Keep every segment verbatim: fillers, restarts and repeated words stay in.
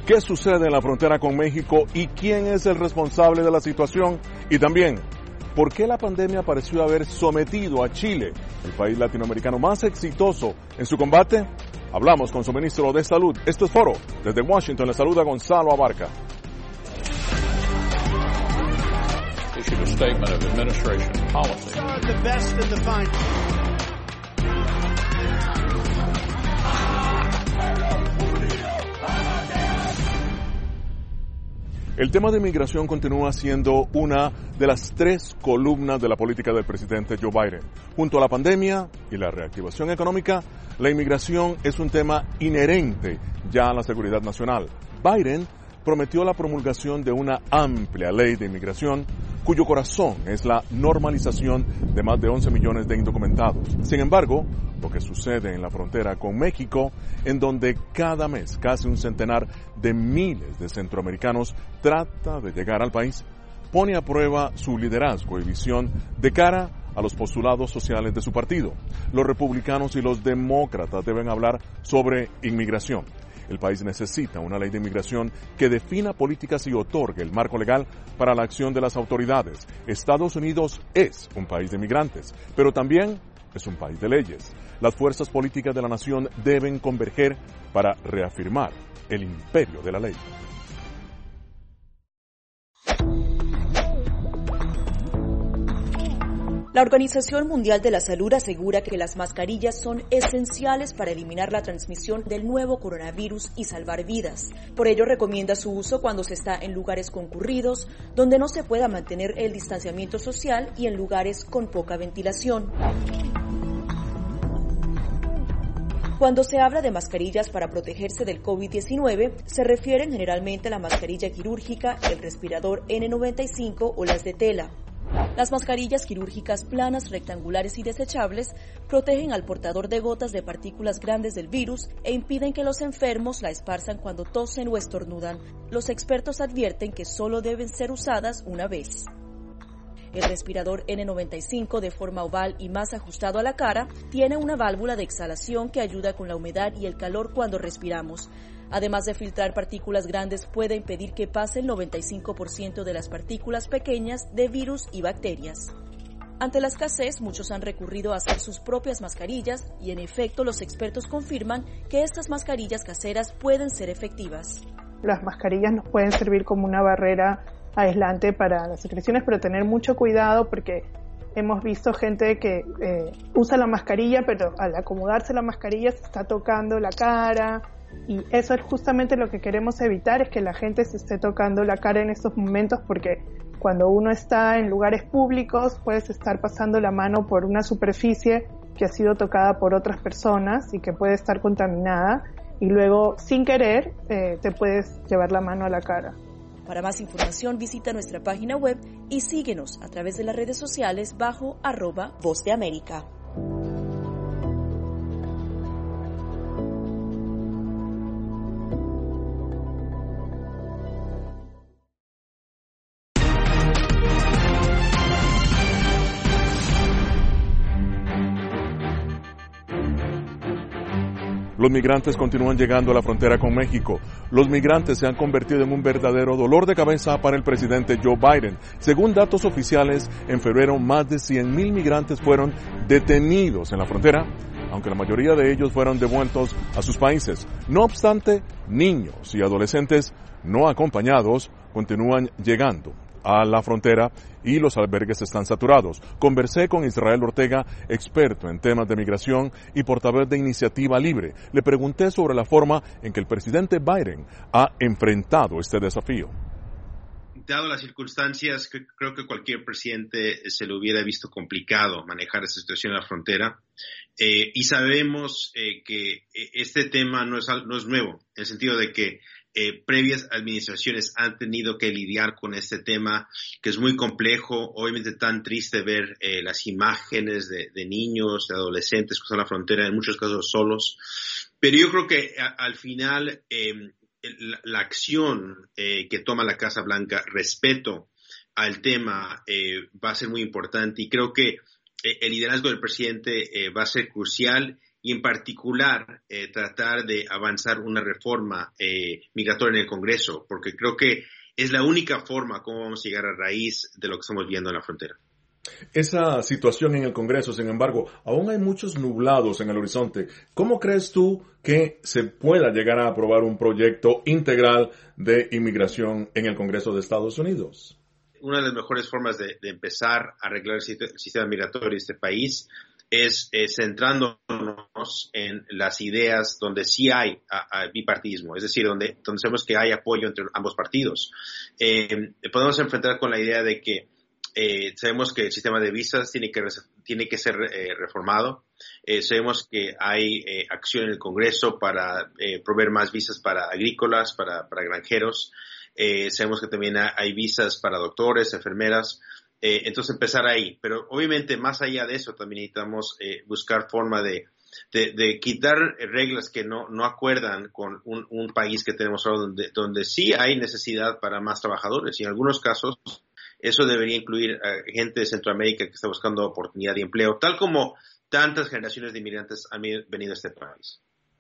¿Qué sucede en la frontera con México y quién es el responsable de la situación? Y también, ¿por qué la pandemia pareció haber sometido a Chile, el país latinoamericano más exitoso en su combate? Hablamos con su ministro de Salud. Esto es Foro. Desde Washington le saluda Gonzalo Abarca. Issued a statement of administration policy. The best and the fine. El tema de inmigración continúa siendo una de las tres columnas de la política del presidente Joe Biden. Junto a la pandemia y la reactivación económica, la inmigración es un tema inherente ya a la seguridad nacional. Biden prometió la promulgación de una amplia ley de inmigración cuyo corazón es la normalización de más de once millones de indocumentados. Sin embargo, lo que sucede en la frontera con México, en donde cada mes casi un centenar de miles de centroamericanos trata de llegar al país, pone a prueba su liderazgo y visión de cara a los postulados sociales de su partido. Los republicanos y los demócratas deben hablar sobre inmigración. El país necesita una ley de inmigración que defina políticas y otorgue el marco legal para la acción de las autoridades. Estados Unidos es un país de inmigrantes, pero también es un país de leyes. Las fuerzas políticas de la nación deben converger para reafirmar el imperio de la ley. La Organización Mundial de la Salud asegura que las mascarillas son esenciales para eliminar la transmisión del nuevo coronavirus y salvar vidas. Por ello, recomienda su uso cuando se está en lugares concurridos, donde no se pueda mantener el distanciamiento social y en lugares con poca ventilación. Cuando se habla de mascarillas para protegerse del COVID diecinueve, se refieren generalmente a la mascarilla quirúrgica, el respirador ene noventa y cinco o las de tela. Las mascarillas quirúrgicas planas, rectangulares y desechables protegen al portador de gotas de partículas grandes del virus e impiden que los enfermos la esparzan cuando tosen o estornudan. Los expertos advierten que solo deben ser usadas una vez. El respirador ene noventa y cinco, de forma oval y más ajustado a la cara, tiene una válvula de exhalación que ayuda con la humedad y el calor cuando respiramos. Además de filtrar partículas grandes, puede impedir que pase el noventa y cinco por ciento de las partículas pequeñas de virus y bacterias. Ante la escasez, muchos han recurrido a hacer sus propias mascarillas y, en efecto, los expertos confirman que estas mascarillas caseras pueden ser efectivas. Las mascarillas nos pueden servir como una barrera aislante para las secreciones, pero tener mucho cuidado porque hemos visto gente que eh, usa la mascarilla, pero al acomodarse la mascarilla se está tocando la cara. Y eso es justamente lo que queremos evitar, es que la gente se esté tocando la cara en estos momentos, porque cuando uno está en lugares públicos puedes estar pasando la mano por una superficie que ha sido tocada por otras personas y que puede estar contaminada y luego sin querer eh, te puedes llevar la mano a la cara. Para más información visita nuestra página web y síguenos a través de las redes sociales bajo arroba Voz de América. Los migrantes continúan llegando a la frontera con México. Los migrantes se han convertido en un verdadero dolor de cabeza para el presidente Joe Biden. Según datos oficiales, en febrero más de cien mil migrantes fueron detenidos en la frontera, aunque la mayoría de ellos fueron devueltos a sus países. No obstante, niños y adolescentes no acompañados continúan llegando a la frontera y los albergues están saturados. Conversé con Israel Ortega, experto en temas de migración y portavoz de Iniciativa Libre. Le pregunté sobre la forma en que el presidente Biden ha enfrentado este desafío. Dado las circunstancias, creo que cualquier presidente se le hubiera visto complicado manejar esta situación en la frontera. Eh, y sabemos eh, que este tema no es, no es nuevo, en el sentido de que Eh, previas administraciones han tenido que lidiar con este tema que es muy complejo, obviamente tan triste ver eh, las imágenes de, de niños, de adolescentes cruzando la frontera, en muchos casos solos, pero yo creo que a, al final eh, la, la acción eh, que toma la Casa Blanca respecto al tema eh, va a ser muy importante y creo que eh, el liderazgo del presidente eh, va a ser crucial y en particular eh, tratar de avanzar una reforma eh, migratoria en el Congreso, porque creo que es la única forma como vamos a llegar a raíz de lo que estamos viendo en la frontera. Esa situación en el Congreso, sin embargo, aún hay muchos nublados en el horizonte. ¿Cómo crees tú que se pueda llegar a aprobar un proyecto integral de inmigración en el Congreso de Estados Unidos? Una de las mejores formas de, de empezar a arreglar el sistema migratorio de este país es eh, centrándonos en las ideas donde sí hay a, a bipartidismo, es decir, donde, donde sabemos que hay apoyo entre ambos partidos. Eh, podemos enfrentar con la idea de que Eh, sabemos que el sistema de visas tiene que, tiene que ser eh, reformado. Eh, sabemos que hay eh, acción en el Congreso para eh, proveer más visas para agrícolas, para, para granjeros. Eh, sabemos que también hay visas para doctores, enfermeras. Eh, entonces empezar ahí. Pero obviamente más allá de eso también necesitamos eh, buscar forma de, de, de quitar reglas que no, no acuerdan con un, un país que tenemos ahora donde, donde sí hay necesidad para más trabajadores y en algunos casos eso debería incluir a gente de Centroamérica que está buscando oportunidad de empleo, tal como tantas generaciones de inmigrantes han venido a este país.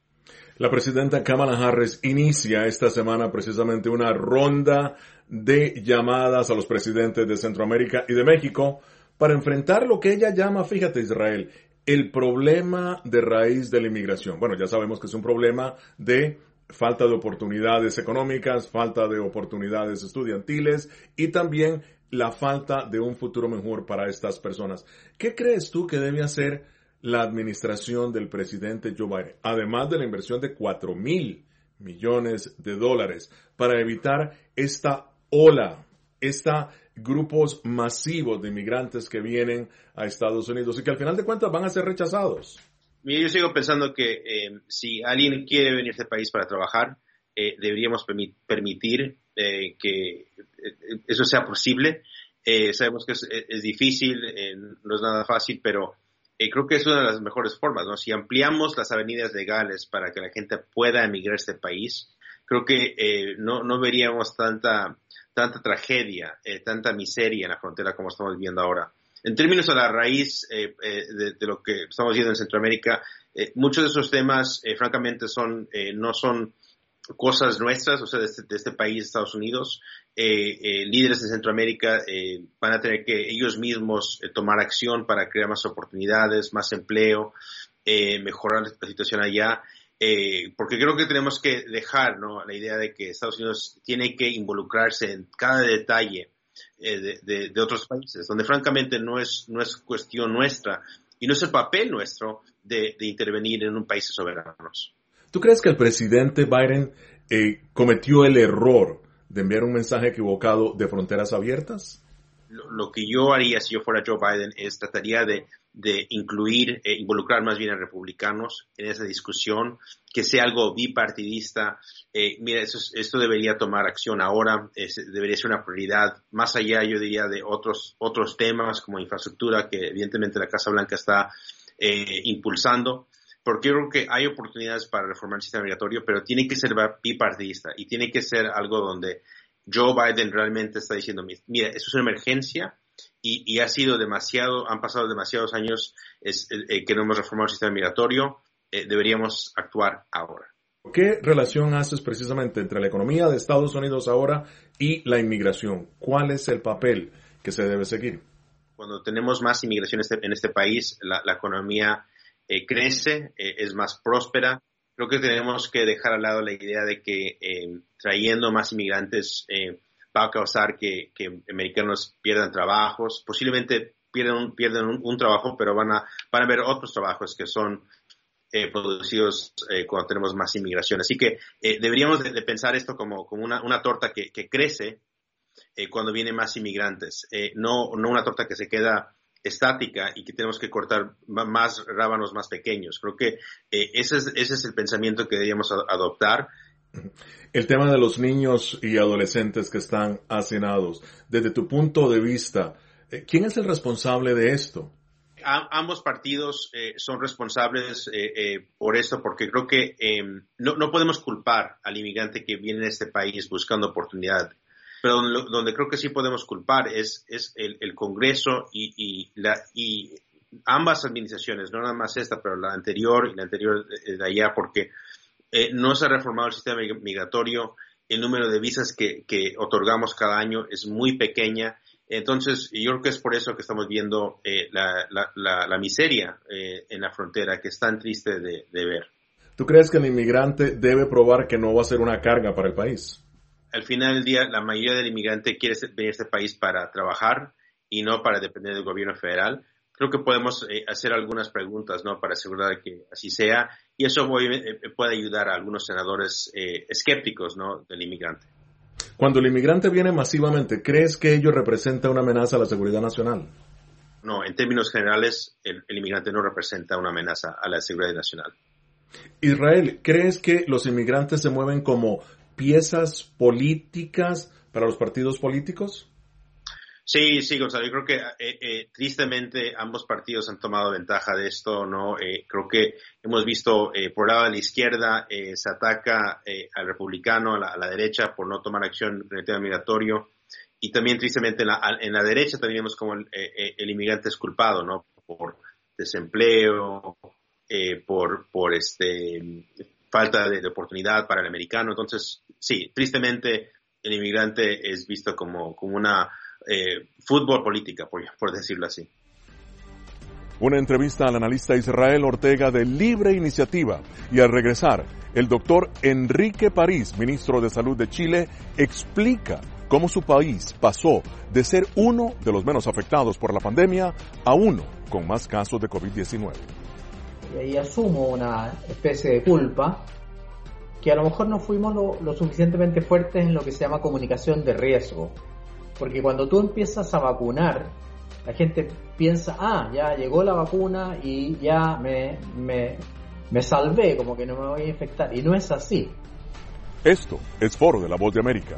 La presidenta Kamala Harris inicia esta semana precisamente una ronda de llamadas a los presidentes de Centroamérica y de México para enfrentar lo que ella llama, fíjate Israel, el problema de raíz de la inmigración. Bueno, ya sabemos que es un problema de falta de oportunidades económicas, falta de oportunidades estudiantiles y también la falta de un futuro mejor para estas personas. ¿Qué crees tú que debe hacer la administración del presidente Joe Biden, además de la inversión de cuatro mil millones de dólares para evitar esta ola, estos grupos masivos de inmigrantes que vienen a Estados Unidos y que al final de cuentas van a ser rechazados? Yo sigo pensando que eh, si alguien quiere venir a este país para trabajar, eh, deberíamos permi- permitir eh, que eso sea posible. Eh, sabemos que es, es difícil, eh, no es nada fácil, pero eh, creo que es una de las mejores formas, ¿no? Si ampliamos las avenidas legales para que la gente pueda emigrar a este país, creo que eh, no, no veríamos tanta, tanta tragedia, eh, tanta miseria en la frontera como estamos viendo ahora. En términos de la raíz eh, eh, de, de lo que estamos viendo en Centroamérica, eh, muchos de esos temas, eh, francamente, son eh, no son cosas nuestras, o sea, de este, de este país, Estados Unidos. Eh, eh, líderes de Centroamérica eh, van a tener que ellos mismos eh, tomar acción para crear más oportunidades, más empleo, eh, mejorar la situación allá. Eh, porque creo que tenemos que dejar, ¿no?, la idea de que Estados Unidos tiene que involucrarse en cada detalle eh, de, de, de otros países, donde francamente no es, no es cuestión nuestra y no es el papel nuestro de, de intervenir en un país soberanos. ¿Tú crees que el presidente Biden eh, cometió el error de enviar un mensaje equivocado de fronteras abiertas? Lo, lo que yo haría si yo fuera Joe Biden es trataría de, de incluir, eh, involucrar más bien a republicanos en esa discusión, que sea algo bipartidista. Eh, mira, eso, esto debería tomar acción ahora, es, debería ser una prioridad, más allá, yo diría, de otros, otros temas como infraestructura, que evidentemente la Casa Blanca está eh, impulsando. Porque yo creo que hay oportunidades para reformar el sistema migratorio, pero tiene que ser bipartidista y tiene que ser algo donde Joe Biden realmente está diciendo, mira, eso es una emergencia y, y ha sido demasiado, han pasado demasiados años es, eh, que no hemos reformado el sistema migratorio, eh, deberíamos actuar ahora. ¿Qué relación haces precisamente entre la economía de Estados Unidos ahora y la inmigración? ¿Cuál es el papel que se debe seguir? Cuando tenemos más inmigración en este, en este país, la, la economía Eh, crece, eh, es más próspera. Creo que tenemos que dejar al lado la idea de que eh, trayendo más inmigrantes eh, va a causar que, que americanos pierdan trabajos. Posiblemente pierdan un, pierdan un, un trabajo, pero van a, van a haber otros trabajos que son eh, producidos eh, cuando tenemos más inmigración. Así que eh, deberíamos de, de pensar esto como, como una, una torta que, que crece eh, cuando vienen más inmigrantes. Eh, no, no una torta que se queda estática y que tenemos que cortar más rábanos más pequeños. Creo que eh, ese, es, ese es el pensamiento que deberíamos adoptar. El tema de los niños y adolescentes que están hacinados. Desde tu punto de vista, ¿quién es el responsable de esto? A, ambos partidos eh, son responsables eh, eh, por esto, porque creo que eh, no, no podemos culpar al inmigrante que viene a este país buscando oportunidad. Pero donde, donde creo que sí podemos culpar es, es el, el Congreso y, y, la, y ambas administraciones, no nada más esta, pero la anterior y la anterior de, de allá, porque eh, no se ha reformado el sistema migratorio, el número de visas que, que otorgamos cada año es muy pequeña. Entonces, yo creo que es por eso que estamos viendo eh, la, la, la, la miseria eh, en la frontera, que es tan triste de, de ver. ¿Tú crees que el inmigrante debe probar que no va a ser una carga para el país? Al final del día, la mayoría del inmigrante quiere venir a este país para trabajar y no para depender del gobierno federal. Creo que podemos eh, hacer algunas preguntas, ¿no?, para asegurar que así sea, y eso voy, eh, puede ayudar a algunos senadores eh, escépticos, ¿no?, del inmigrante. Cuando el inmigrante viene masivamente, ¿crees que ello representa una amenaza a la seguridad nacional? No, en términos generales, el, el inmigrante no representa una amenaza a la seguridad nacional. Israel, ¿crees que los inmigrantes se mueven como piezas políticas para los partidos políticos? Sí, sí, Gonzalo, yo creo que eh, eh, tristemente ambos partidos han tomado ventaja de esto, ¿no? Eh, creo que hemos visto eh, por el lado de la izquierda eh, se ataca eh, al republicano, a la, a la derecha, por no tomar acción en el tema migratorio, y también tristemente en la, en la derecha también vemos como el, eh, el inmigrante es culpado, ¿no? Por desempleo, eh, por, por este falta de, de oportunidad para el americano. Entonces, sí, tristemente el inmigrante es visto como, como una Eh, fútbol política, por, por decirlo así. Una entrevista al analista Israel Ortega de Libre Iniciativa, y al regresar, el doctor Enrique París, ministro de Salud de Chile, explica cómo su país pasó de ser uno de los menos afectados por la pandemia a uno con más casos de covid diecinueve. Y ahí asumo una especie de culpa, que a lo mejor no fuimos lo, lo suficientemente fuertes en lo que se llama comunicación de riesgo. Porque cuando tú empiezas a vacunar, la gente piensa, ah, ya llegó la vacuna y ya me, me, me salvé, como que no me voy a infectar. Y no es así. Esto es Foro de la Voz de América.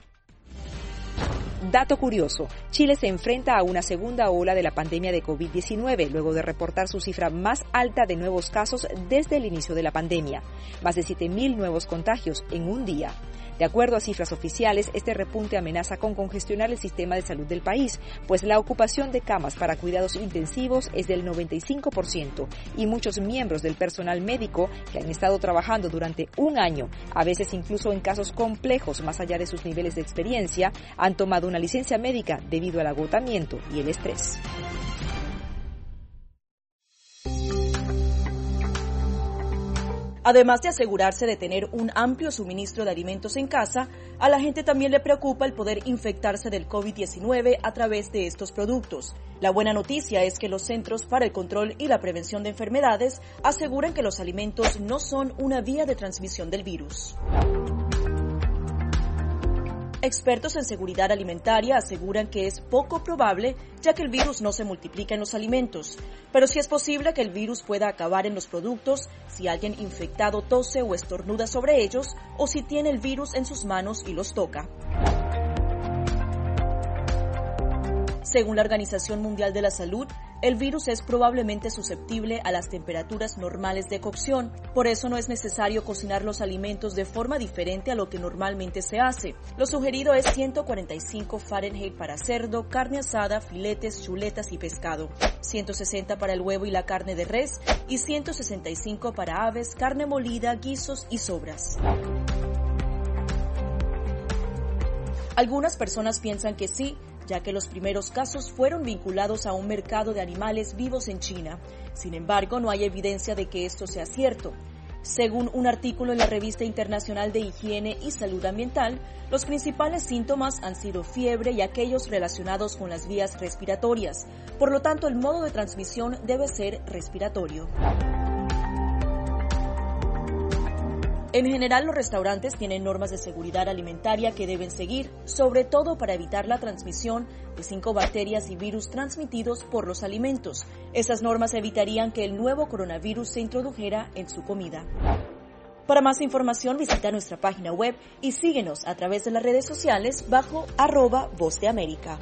Dato curioso, Chile se enfrenta a una segunda ola de la pandemia de covid diecinueve, luego de reportar su cifra más alta de nuevos casos desde el inicio de la pandemia, más de siete mil nuevos contagios en un día. De acuerdo a cifras oficiales, este repunte amenaza con congestionar el sistema de salud del país, pues la ocupación de camas para cuidados intensivos es del noventa y cinco por ciento y muchos miembros del personal médico que han estado trabajando durante un año, a veces incluso en casos complejos más allá de sus niveles de experiencia, han tomado una licencia médica debido al agotamiento y el estrés. Además de asegurarse de tener un amplio suministro de alimentos en casa, a la gente también le preocupa el poder infectarse del covid diecinueve a través de estos productos. La buena noticia es que los Centros para el Control y la Prevención de Enfermedades aseguran que los alimentos no son una vía de transmisión del virus. Expertos en seguridad alimentaria aseguran que es poco probable, ya que el virus no se multiplica en los alimentos, pero sí es posible que el virus pueda acabar en los productos si alguien infectado tose o estornuda sobre ellos o si tiene el virus en sus manos y los toca. Según la Organización Mundial de la Salud, el virus es probablemente susceptible a las temperaturas normales de cocción. Por eso no es necesario cocinar los alimentos de forma diferente a lo que normalmente se hace. Lo sugerido es ciento cuarenta y cinco Fahrenheit para cerdo, carne asada, filetes, chuletas y pescado, ciento sesenta para el huevo y la carne de res y ciento sesenta y cinco para aves, carne molida, guisos y sobras. Algunas personas piensan que sí, ya que los primeros casos fueron vinculados a un mercado de animales vivos en China. Sin embargo, no hay evidencia de que esto sea cierto. Según un artículo en la Revista Internacional de Higiene y Salud Ambiental, los principales síntomas han sido fiebre y aquellos relacionados con las vías respiratorias. Por lo tanto, el modo de transmisión debe ser respiratorio. En general, los restaurantes tienen normas de seguridad alimentaria que deben seguir, sobre todo para evitar la transmisión de cinco bacterias y virus transmitidos por los alimentos. Esas normas evitarían que el nuevo coronavirus se introdujera en su comida. Para más información, visita nuestra página web y síguenos a través de las redes sociales bajo arroba Voz de América.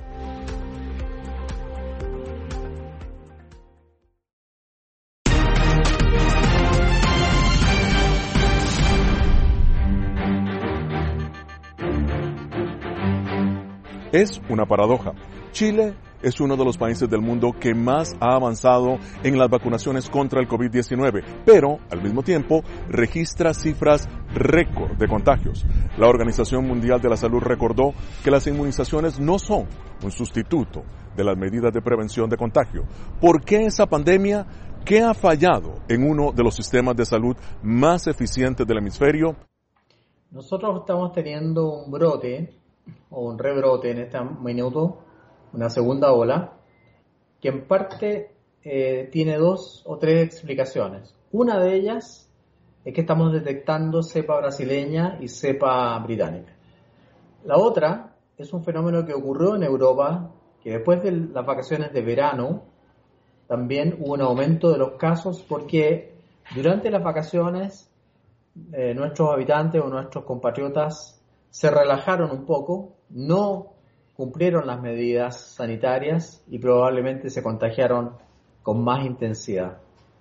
Es una paradoja. Chile es uno de los países del mundo que más ha avanzado en las vacunaciones contra el COVID diecinueve, pero al mismo tiempo registra cifras récord de contagios. La Organización Mundial de la Salud recordó que las inmunizaciones no son un sustituto de las medidas de prevención de contagio. ¿Por qué esa pandemia? ¿Qué ha fallado en uno de los sistemas de salud más eficientes del hemisferio? Nosotros estamos teniendo un brote o un rebrote en este minuto, una segunda ola, que en parte eh, tiene dos o tres explicaciones. Una de ellas es que estamos detectando cepa brasileña y cepa británica. La otra es un fenómeno que ocurrió en Europa, que después de las vacaciones de verano también hubo un aumento de los casos porque durante las vacaciones eh, nuestros habitantes o nuestros compatriotas se relajaron un poco, no cumplieron las medidas sanitarias y probablemente se contagiaron con más intensidad.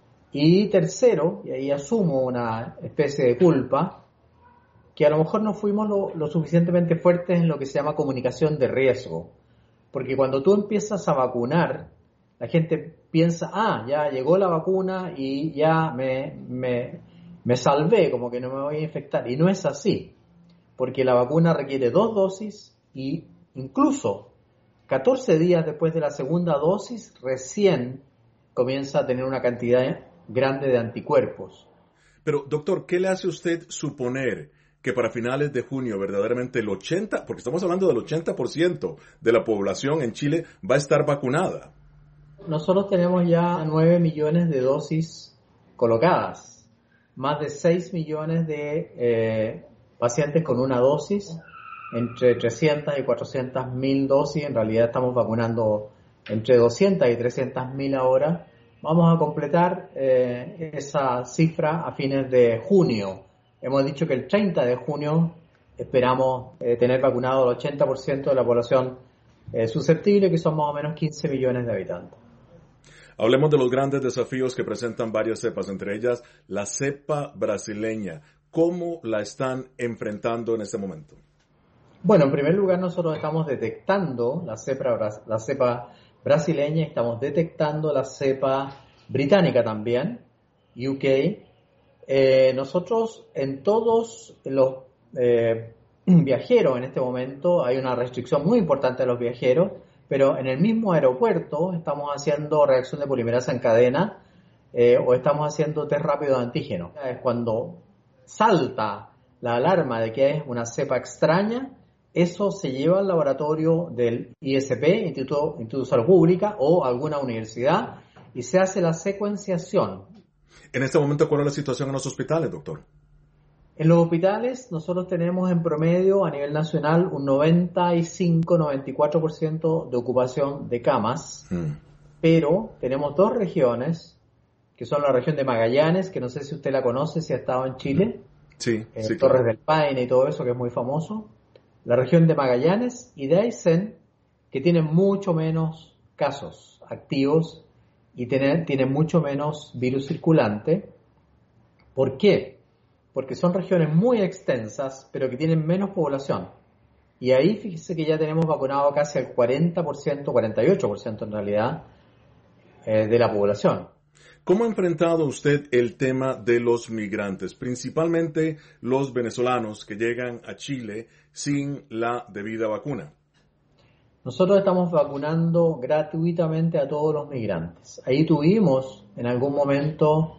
Y tercero, y ahí asumo una especie de culpa, que a lo mejor no fuimos lo, lo suficientemente fuertes en lo que se llama comunicación de riesgo. Porque cuando tú empiezas a vacunar, la gente piensa, ah, ya llegó la vacuna y ya me, me, me salvé, como que no me voy a infectar. Y no es así, porque la vacuna requiere dos dosis y incluso catorce días después de la segunda dosis recién comienza a tener una cantidad grande de anticuerpos. Pero, doctor, ¿qué le hace a usted suponer que para finales de junio verdaderamente el ochenta, porque estamos hablando del ochenta por ciento de la población en Chile va a estar vacunada? Nosotros tenemos ya nueve millones de dosis colocadas, más de seis millones de eh, pacientes con una dosis, entre trescientas y cuatrocientas mil dosis. En realidad estamos vacunando entre doscientas y trescientas mil ahora. Vamos a completar eh, esa cifra a fines de junio. Hemos dicho que el treinta de junio esperamos eh, tener vacunado el ochenta por ciento de la población eh, susceptible, que son más o menos quince millones de habitantes. Hablemos de los grandes desafíos que presentan varias cepas, entre ellas la cepa brasileña. ¿Cómo la están enfrentando en este momento? Bueno, en primer lugar nosotros estamos detectando la cepa, la cepa brasileña, estamos detectando la cepa británica también, U K. Eh, nosotros en todos los eh, viajeros en este momento hay una restricción muy importante a los viajeros, pero en el mismo aeropuerto estamos haciendo reacción de polimerasa en cadena eh, o estamos haciendo test rápido de antígeno. Es cuando salta la alarma de que es una cepa extraña, eso se lleva al laboratorio del I S P, Instituto, Instituto de Salud Pública, o alguna universidad, y se hace la secuenciación. En este momento, ¿cuál es la situación en los hospitales, doctor? En los hospitales nosotros tenemos en promedio a nivel nacional un noventa y cinco a noventa y cuatro por ciento de ocupación de camas, mm. pero tenemos dos regiones, que son la región de Magallanes, que no sé si usted la conoce, si ha estado en Chile, sí, eh, sí, Torres claro. del Paine y todo eso, que es muy famoso, la región de Magallanes y de Aysén, que tienen mucho menos casos activos y tienen, tienen mucho menos virus circulante. ¿Por qué? Porque son regiones muy extensas, pero que tienen menos población. Y ahí fíjese que ya tenemos vacunado casi al cuarenta por ciento, cuarenta y ocho por ciento en realidad, eh, de la población. ¿Cómo ha enfrentado usted el tema de los migrantes, principalmente los venezolanos que llegan a Chile sin la debida vacuna? Nosotros estamos vacunando gratuitamente a todos los migrantes. Ahí tuvimos en algún momento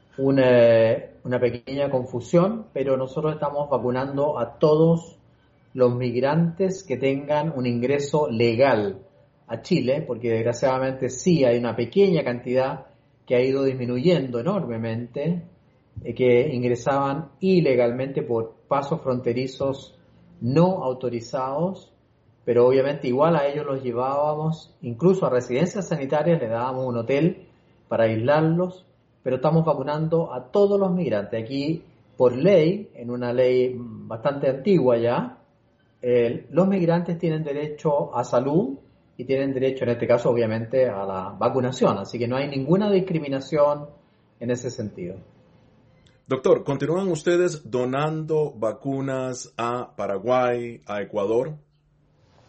una, una pequeña confusión, pero nosotros estamos vacunando a todos los migrantes que tengan un ingreso legal a Chile, porque desgraciadamente sí hay una pequeña cantidad que ha ido disminuyendo enormemente, eh, que ingresaban ilegalmente por pasos fronterizos no autorizados, pero obviamente igual a ellos los llevábamos, incluso a residencias sanitarias, le dábamos un hotel para aislarlos, pero estamos vacunando a todos los migrantes. Aquí, por ley, en una ley bastante antigua ya, eh, los migrantes tienen derecho a salud y tienen derecho, en este caso, obviamente, a la vacunación. Así que no hay ninguna discriminación en ese sentido. Doctor, ¿continúan ustedes donando vacunas a Paraguay, a Ecuador?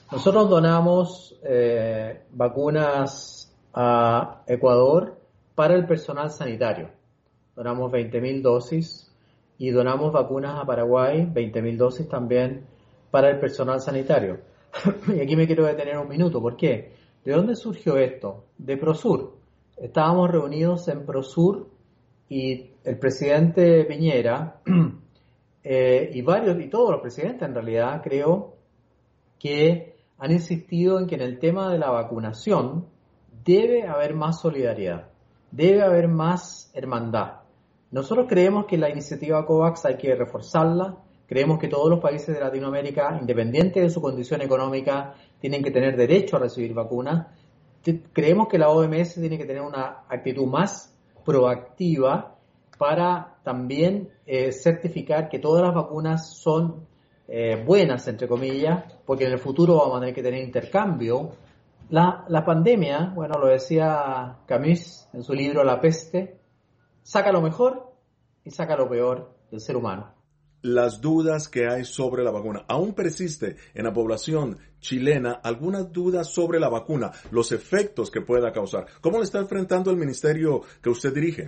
Nosotros donamos eh, vacunas a Ecuador para el personal sanitario. Donamos veinte mil dosis y donamos vacunas a Paraguay, veinte mil dosis también para el personal sanitario. Y aquí me quiero detener un minuto. ¿Por qué? ¿De dónde surgió esto? De Prosur. Estábamos reunidos en Prosur y el presidente Piñera eh, y varios, y todos los presidentes en realidad, creo que han insistido en que en el tema de la vacunación debe haber más solidaridad, debe haber más hermandad. Nosotros creemos que la iniciativa COVAX hay que reforzarla, creemos que todos los países de Latinoamérica, independiente de su condición económica, tienen que tener derecho a recibir vacunas. Creemos que la O M S tiene que tener una actitud más proactiva para también eh, certificar que todas las vacunas son eh, buenas, entre comillas, porque en el futuro vamos a tener que tener intercambio. La, la pandemia, bueno, lo decía Camus en su libro La peste, saca lo mejor y saca lo peor del ser humano. Las dudas que hay sobre la vacuna. Aún persiste en la población chilena algunas dudas sobre la vacuna, los efectos que pueda causar. ¿Cómo le está enfrentando el ministerio que usted dirige?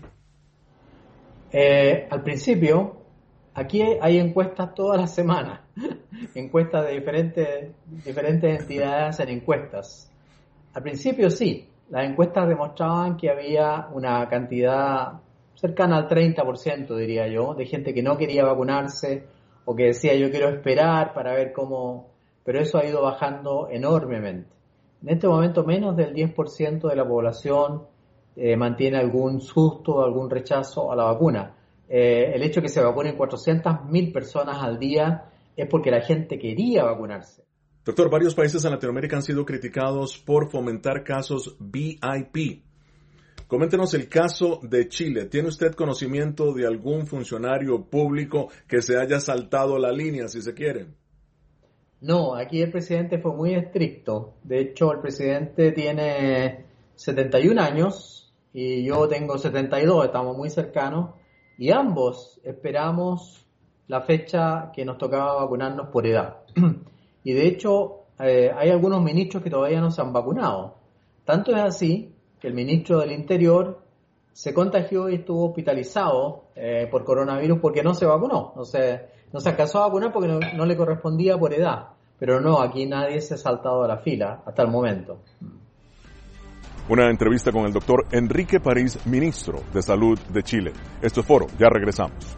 Eh, al principio, aquí hay encuestas todas las semanas, encuestas de diferentes, diferentes entidades hacen encuestas. Al principio sí, las encuestas demostraban que había una cantidad cercana al treinta por ciento, diría yo, de gente que no quería vacunarse o que decía yo quiero esperar para ver cómo, pero eso ha ido bajando enormemente. En este momento menos del diez por ciento de la población eh, mantiene algún susto, algún rechazo a la vacuna. Eh, el hecho de que se vacunen cuatrocientas mil personas al día es porque la gente quería vacunarse. Doctor, varios países en Latinoamérica han sido criticados por fomentar casos V I P. Coméntenos el caso de Chile. ¿Tiene usted conocimiento de algún funcionario público que se haya saltado la línea, si se quiere? No, aquí el presidente fue muy estricto. De hecho, el presidente tiene setenta y un años y yo tengo setenta y dos, estamos muy cercanos. Y ambos esperamos la fecha que nos tocaba vacunarnos por edad. Y de hecho, eh, hay algunos ministros que todavía no se han vacunado. Tanto es así que el ministro del Interior se contagió y estuvo hospitalizado eh, por coronavirus porque no se vacunó. No se, no se alcanzó a vacunar porque no, no le correspondía por edad. Pero no, aquí nadie se ha saltado a la fila hasta el momento. Una entrevista con el doctor Enrique París, ministro de Salud de Chile. Esto es Foro, ya regresamos.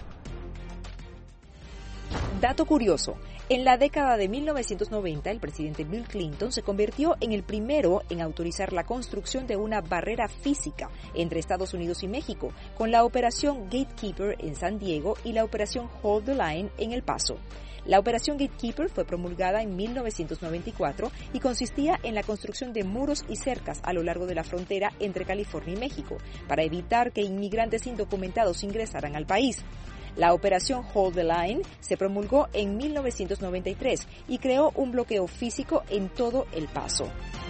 Dato curioso. En la década de mil novecientos noventa, el presidente Bill Clinton se convirtió en el primero en autorizar la construcción de una barrera física entre Estados Unidos y México, con la operación Gatekeeper en San Diego y la operación Hold the Line en El Paso. La operación Gatekeeper fue promulgada en mil novecientos noventa y cuatro y consistía en la construcción de muros y cercas a lo largo de la frontera entre California y México, para evitar que inmigrantes indocumentados ingresaran al país. La operación Hold the Line se promulgó en mil novecientos noventa y tres y creó un bloqueo físico en todo El Paso.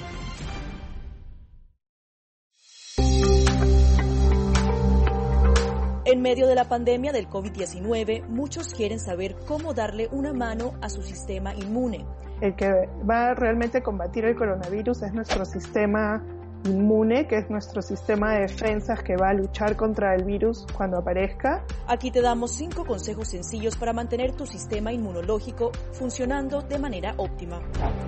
En medio de la pandemia del COVID diecinueve, muchos quieren saber cómo darle una mano a su sistema inmune. El que va a realmente combatir el coronavirus es nuestro sistema inmune, que es nuestro sistema de defensas que va a luchar contra el virus cuando aparezca. Aquí te damos cinco consejos sencillos para mantener tu sistema inmunológico funcionando de manera óptima.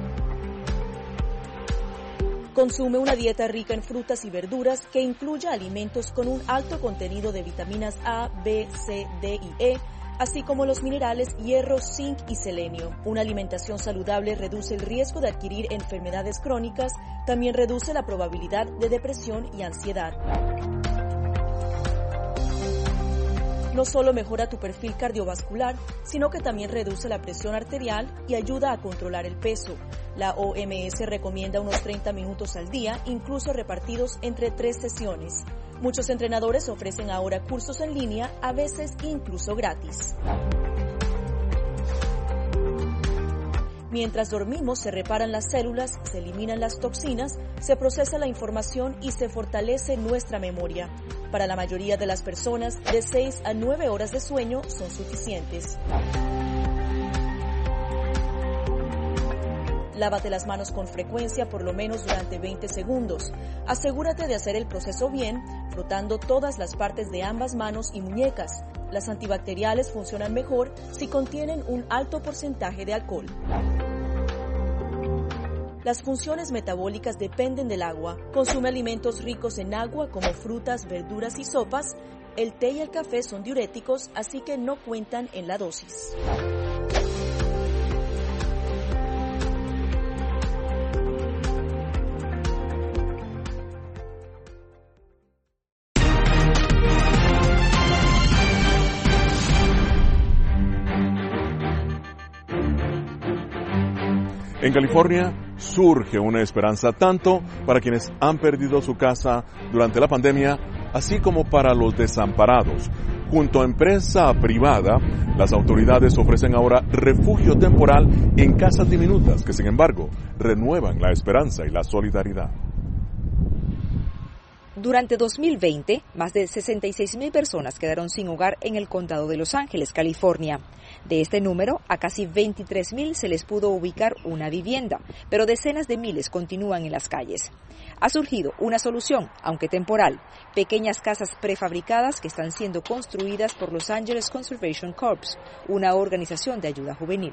Consume una dieta rica en frutas y verduras que incluya alimentos con un alto contenido de vitaminas A, B, C, D y E, así como los minerales hierro, zinc y selenio. Una alimentación saludable reduce el riesgo de adquirir enfermedades crónicas, también reduce la probabilidad de depresión y ansiedad. No solo mejora tu perfil cardiovascular, sino que también reduce la presión arterial y ayuda a controlar el peso. La O M S recomienda unos treinta minutos al día, incluso repartidos entre tres sesiones. Muchos entrenadores ofrecen ahora cursos en línea, a veces incluso gratis. Mientras dormimos, se reparan las células, se eliminan las toxinas, se procesa la información y se fortalece nuestra memoria. Para la mayoría de las personas, de seis a nueve horas de sueño son suficientes. Lávate las manos con frecuencia por lo menos durante veinte segundos. Asegúrate de hacer el proceso bien, frotando todas las partes de ambas manos y muñecas. Las antibacteriales funcionan mejor si contienen un alto porcentaje de alcohol. Las funciones metabólicas dependen del agua. Consume alimentos ricos en agua como frutas, verduras y sopas. El té y el café son diuréticos, así que no cuentan en la dosis. En California surge una esperanza tanto para quienes han perdido su casa durante la pandemia, así como para los desamparados. Junto a empresa privada, las autoridades ofrecen ahora refugio temporal en casas diminutas que, sin embargo, renuevan la esperanza y la solidaridad. Durante dos mil veinte, más de sesenta y seis mil personas quedaron sin hogar en el condado de Los Ángeles, California. De este número, a casi veintitrés mil se les pudo ubicar una vivienda, pero decenas de miles continúan en las calles. Ha surgido una solución, aunque temporal, pequeñas casas prefabricadas que están siendo construidas por Los Angeles Conservation Corps, una organización de ayuda juvenil.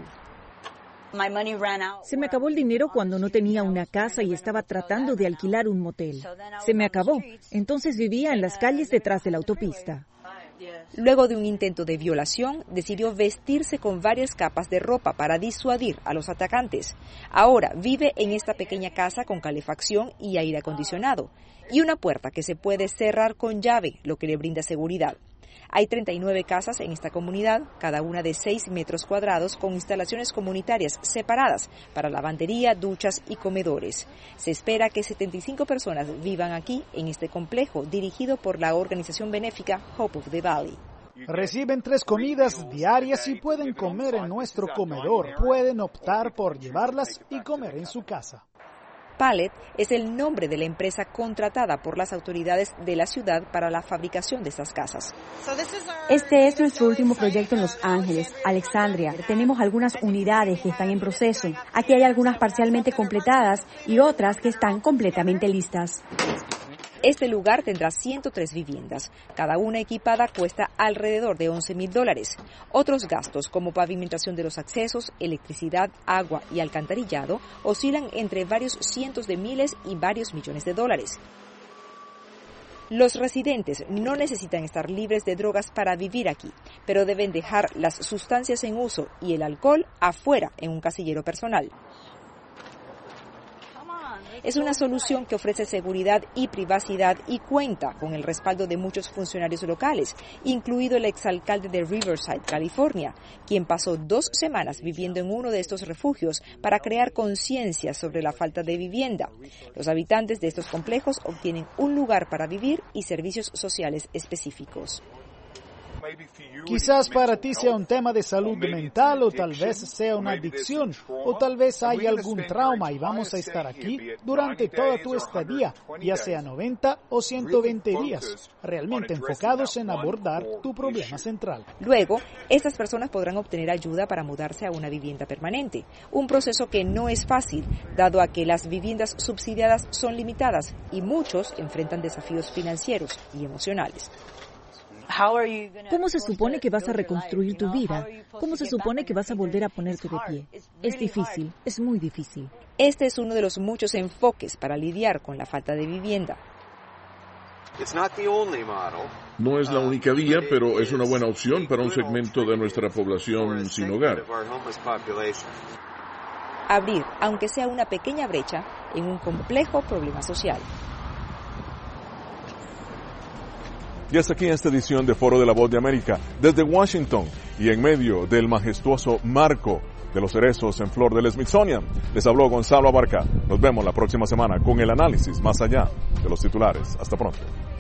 Se me acabó el dinero cuando no tenía una casa y estaba tratando de alquilar un motel. Se me acabó. Entonces vivía en las calles detrás de la autopista. Luego de un intento de violación, decidió vestirse con varias capas de ropa para disuadir a los atacantes. Ahora vive en esta pequeña casa con calefacción y aire acondicionado, y una puerta que se puede cerrar con llave, lo que le brinda seguridad. Hay treinta y nueve casas en esta comunidad, cada una de seis metros cuadrados, con instalaciones comunitarias separadas para lavandería, duchas y comedores. Se espera que setenta y cinco personas vivan aquí, en este complejo, dirigido por la organización benéfica Hope of the Valley. Reciben tres comidas diarias y pueden comer en nuestro comedor. Pueden optar por llevarlas y comer en su casa. Pallet es el nombre de la empresa contratada por las autoridades de la ciudad para la fabricación de estas casas. Este es nuestro último proyecto en Los Ángeles, Alexandria. Tenemos algunas unidades que están en proceso. Aquí hay algunas parcialmente completadas y otras que están completamente listas. Este lugar tendrá ciento tres viviendas. Cada una equipada cuesta alrededor de once mil dólares. Otros gastos, como pavimentación de los accesos, electricidad, agua y alcantarillado, oscilan entre varios cientos de miles y varios millones de dólares. Los residentes no necesitan estar libres de drogas para vivir aquí, pero deben dejar las sustancias en uso y el alcohol afuera en un casillero personal. Es una solución que ofrece seguridad y privacidad y cuenta con el respaldo de muchos funcionarios locales, incluido el exalcalde de Riverside, California, quien pasó dos semanas viviendo en uno de estos refugios para crear conciencia sobre la falta de vivienda. Los habitantes de estos complejos obtienen un lugar para vivir y servicios sociales específicos. Quizás para ti sea un tema de salud mental o tal vez sea una adicción o tal vez hay algún trauma y vamos a estar aquí durante toda tu estadía, ya sea noventa o ciento veinte días, realmente enfocados en abordar tu problema central. Luego, estas personas podrán obtener ayuda para mudarse a una vivienda permanente, un proceso que no es fácil, dado a que las viviendas subsidiadas son limitadas y muchos enfrentan desafíos financieros y emocionales. ¿Cómo se supone que vas a reconstruir tu vida? ¿Cómo se supone que vas a volver a ponerte de pie? Es difícil, es muy difícil. Este es uno de los muchos enfoques para lidiar con la falta de vivienda. No es la única vía, pero es una buena opción para un segmento de nuestra población sin hogar. Abrir, aunque sea una pequeña brecha, en un complejo problema social. Y hasta aquí esta edición de Foro de la Voz de América, desde Washington y en medio del majestuoso marco de los cerezos en flor del Smithsonian. Les habló Gonzalo Abarca. Nos vemos la próxima semana con el análisis más allá de los titulares. Hasta pronto.